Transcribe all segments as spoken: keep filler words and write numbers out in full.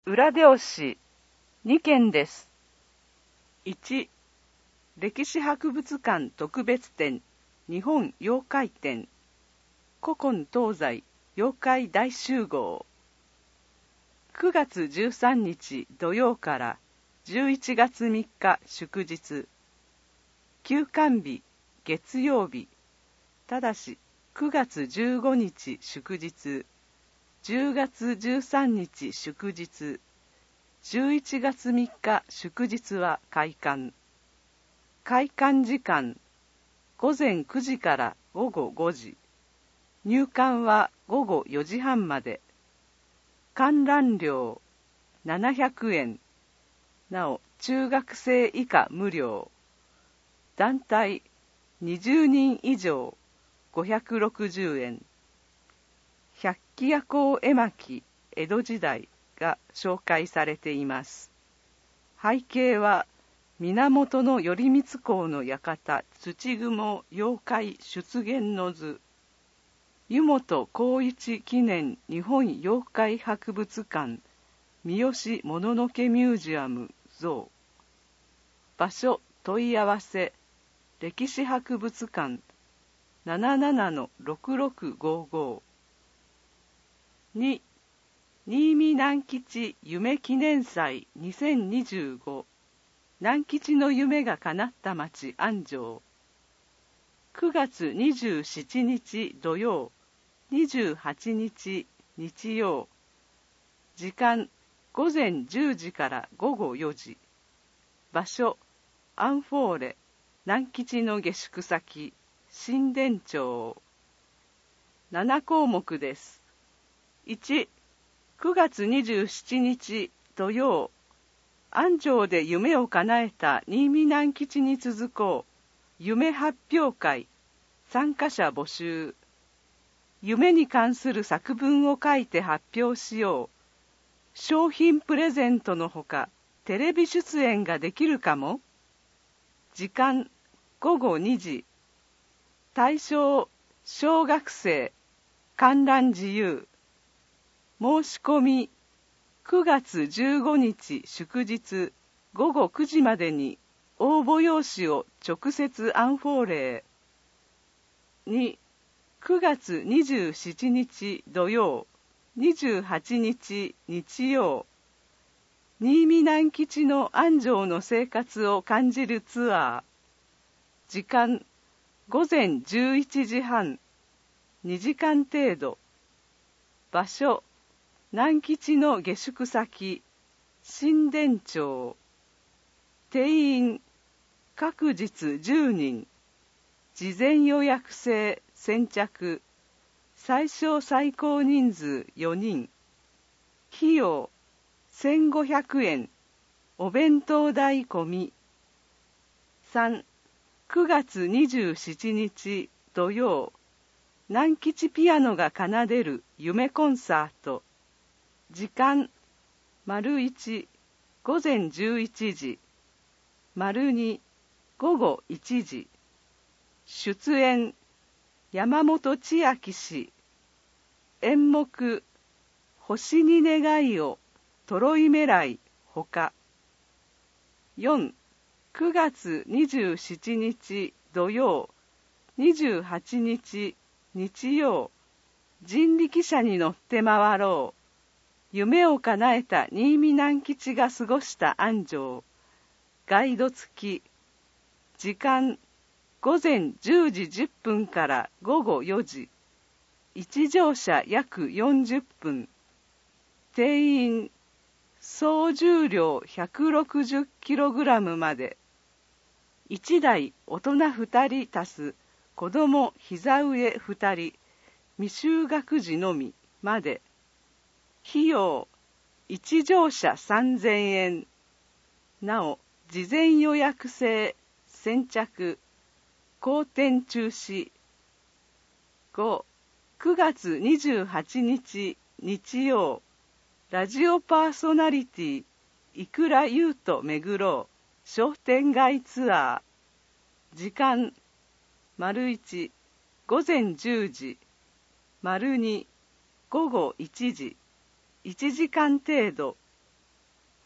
裏表紙にけんです。いち、歴史博物館特別展日本妖怪展古今東西妖怪大集合。くがつじゅうさんにち土曜からじゅういちがつみっか祝日。休館日月曜日。ただしくがつじゅうごにち祝日、じゅうがつじゅうさんにち祝日、じゅういちがつみっか祝日は開館。開館時間ごぜんくじからごごごじ。入館はごごよじはんまで。観覧料ななひゃくえん。なお中学生以下無料。団体にじゅうにん以上ごひゃくろくじゅうえん。百鬼夜行絵巻江戸時代が紹介されています。背景は源頼光公の館土雲妖怪出現の図。湯本光一記念日本妖怪博物館三好もののけミュージアム像。場所問い合わせ歴史博物館 ななななのろくろくごご。に、新見南吉夢記念祭にせんにじゅうご。南吉の夢が叶った町安城。くがつにじゅうしちにち土曜、にじゅうはちにち日曜。時間ごぜんじゅうじからごごよじ。場所アンフォーレ南吉の下宿先新田町。ななこうもくです。いち、くがつにじゅうしちにち土曜、安城で夢を叶えた新見南吉に続こう夢発表会。参加者募集。夢に関する作文を書いて発表しよう。商品プレゼントのほかテレビ出演ができるかも。時間ごごにじ。対象小学生。観覧自由。申し込みくがつじゅうごにち祝日ごごくじまでに応募用紙を直接アンフォーレへ。に、くがつにじゅうしちにち土曜、にじゅうはちにち日曜。新見南吉の安城の生活を感じるツアー。時間ごぜんじゅういちじはん。にじかん程度。場所南吉の下宿先新田町。定員各日じゅうにん。事前予約制先着。最小最高人数よにん。費用せんごひゃくえん。お弁当代込み。さん、くがつにじゅうしちにち土曜、南吉ピアノが奏でる夢コンサート。時間丸いち、ごぜんじゅういちじ。丸に、ごごいちじ。出演山本千秋氏。演目星に願いをトロイメライほか。よん、くがつにじゅうしちにち土曜、にじゅうはちにち日曜。人力車に乗って回ろう。夢を叶えた新見南吉が過ごした安城。ガイド付き。時間ごぜんじゅうじじゅっぷんからごごよじ。一乗車約よんじゅっぷん。定員総重量 ひゃくろくじゅっキログラム まで。いちだい大人ふたり足す子供膝上ふたり未就学児のみまで。費用一乗車さんぜんえん。なお事前予約制先着。後転中止。ご、くがつにじゅうはちにち日曜、ラジオパーソナリティいくらゆうと巡ろう商店街ツアー。時間丸いち、ごぜんじゅうじ。丸に、ごごいちじ。いちじかん程度。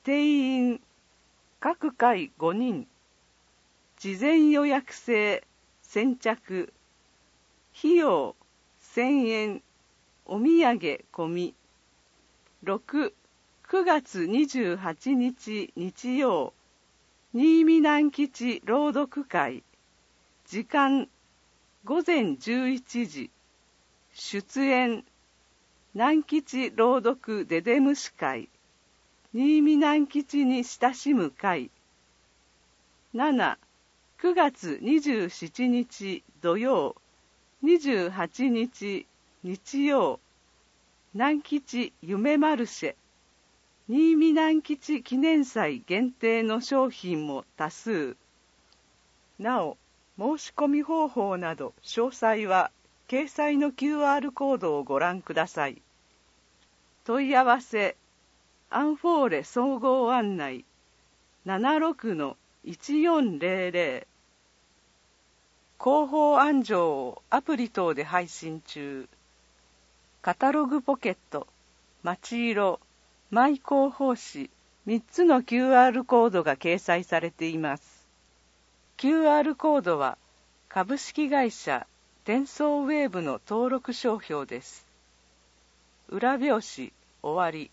定員各回ごにん、事前予約制先着、費用せんえん、お土産込み。ろく、くがつにじゅうはちにち日曜、新見南吉朗読会。時間ごぜんじゅういちじ。出演南吉朗読ででむし会。新見南吉に親しむ会。なな、くがつにじゅうしちにち土曜、にじゅうはちにち日曜、南吉夢マルシェ。新見南吉記念祭限定の商品も多数。なお、申し込み方法など詳細は掲載の キューアール コードをご覧ください。問い合わせアンフォーレ総合案内 ななろくのいちよんぜろぜろ。広報案条をアプリ等で配信中。カタログポケット、まちいろ、マイ広報誌みっつの キューアール コードが掲載されています。キューアール コードは株式会社デンソーウェーブの登録商標です。裏表紙終わり。